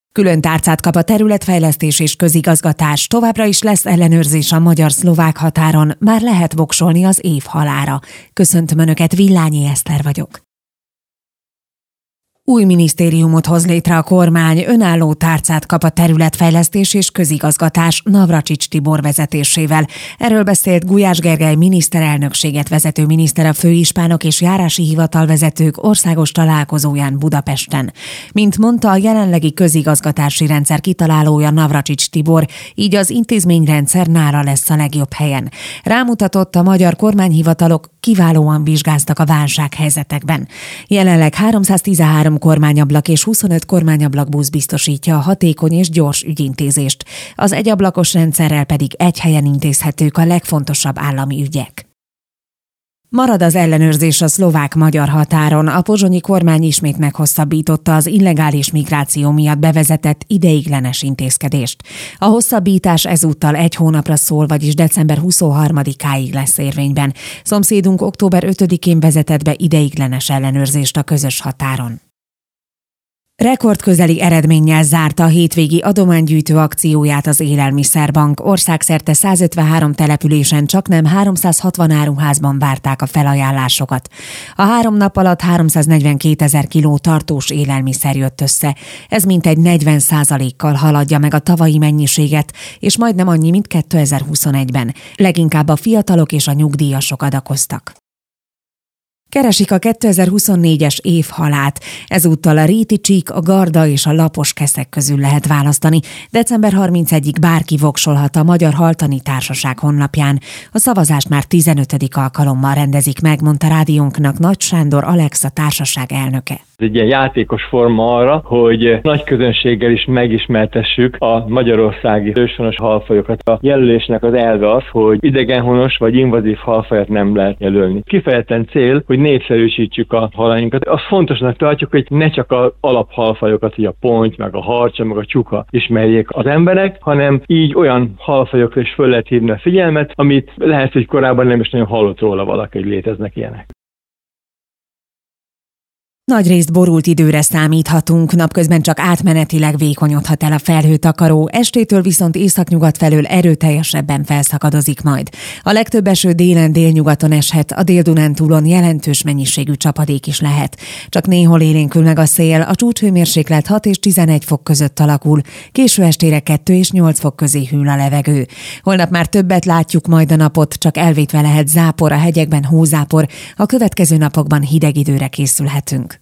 Külön tárcát kap a területfejlesztés és közigazgatás, továbbra is lesz ellenőrzés a magyar-szlovák határon, már lehet voksolni az év halára. Köszöntöm Önöket, Villányi Eszter vagyok. Új minisztériumot hoz létre a kormány, önálló tárcát kap a területfejlesztés és közigazgatás Navracsics Tibor vezetésével. Erről beszélt Gulyás Gergely miniszterelnökséget vezető miniszter a főispánok és járási hivatalvezetők országos találkozóján Budapesten. Mint mondta, a jelenlegi közigazgatási rendszer kitalálója Navracsics Tibor, így az intézményrendszer nála lesz a legjobb helyen. Rámutatott, a magyar kormányhivatalok kiválóan vizsgáztak a válsághelyzetekben. Jelenleg 313 kormányablak és 25 kormányablakbusz biztosítja a hatékony és gyors ügyintézést. Az egyablakos rendszerrel pedig egy helyen intézhetők a legfontosabb állami ügyek. Marad az ellenőrzés a szlovák-magyar határon. A pozsonyi kormány ismét meghosszabbította az illegális migráció miatt bevezetett ideiglenes intézkedést. A hosszabbítás ezúttal 1 hónapra szól, vagyis december 23-áig lesz érvényben. Szomszédunk október 5-én vezetett be ideiglenes ellenőrzést a közös határon. Rekordközeli eredménnyel zárta a hétvégi adománygyűjtő akcióját az Élelmiszerbank. Országszerte 153 településen csaknem 360 áruházban várták a felajánlásokat. A 3 nap alatt 342 000 kiló tartós élelmiszer jött össze. Ez mintegy 40%-kal haladja meg a tavalyi mennyiséget, és majdnem annyi, mint 2021-ben. Leginkább a fiatalok és a nyugdíjasok adakoztak. Keresik a 2024-es év halát. Ezúttal a réti csík, a garda és a lapos keszek közül lehet választani. December 31-ig bárki voksolhat a Magyar Haltani Társaság honlapján. A szavazást már 15. alkalommal rendezik meg, mondta rádiónknak Nagy Sándor Alex, a társaság elnöke. Ez egy ilyen játékos forma arra, hogy nagy közönséggel is megismertessük a magyarországi őshonos halfajokat. A jelölésnek az elve az, hogy idegenhonos vagy invazív halfajat nem lehet jelölni. Kifejezetten cél, hogy népszerűsítsük a halainkat. Azt fontosnak tartjuk, hogy ne csak az alaphalfajokat, hogy a ponty, meg a harcsa, meg a csuka ismerjék az emberek, hanem így olyan halfajokra is föl lehet hívni a figyelmet, amit lehet, hogy korábban nem is nagyon hallott róla valaki, hogy léteznek ilyenek. Nagyrészt borult időre számíthatunk, napközben csak átmenetileg vékonyodhat el a felhőtakaró, estétől viszont északnyugat felől erőteljesebben felszakadozik majd. A legtöbb eső délen délnyugaton eshet, a Dél-Dunántúlon jelentős mennyiségű csapadék is lehet. Csak néhol élénkül meg a szél, a csúcshőmérséklet 6 és 11 fok között alakul, késő estére 2 és 8 fok közé hűl a levegő. Holnap már többet látjuk majd a napot, csak elvétve lehet zápor, a hegyekben hózápor, a következő napokban hideg időre készülhetünk.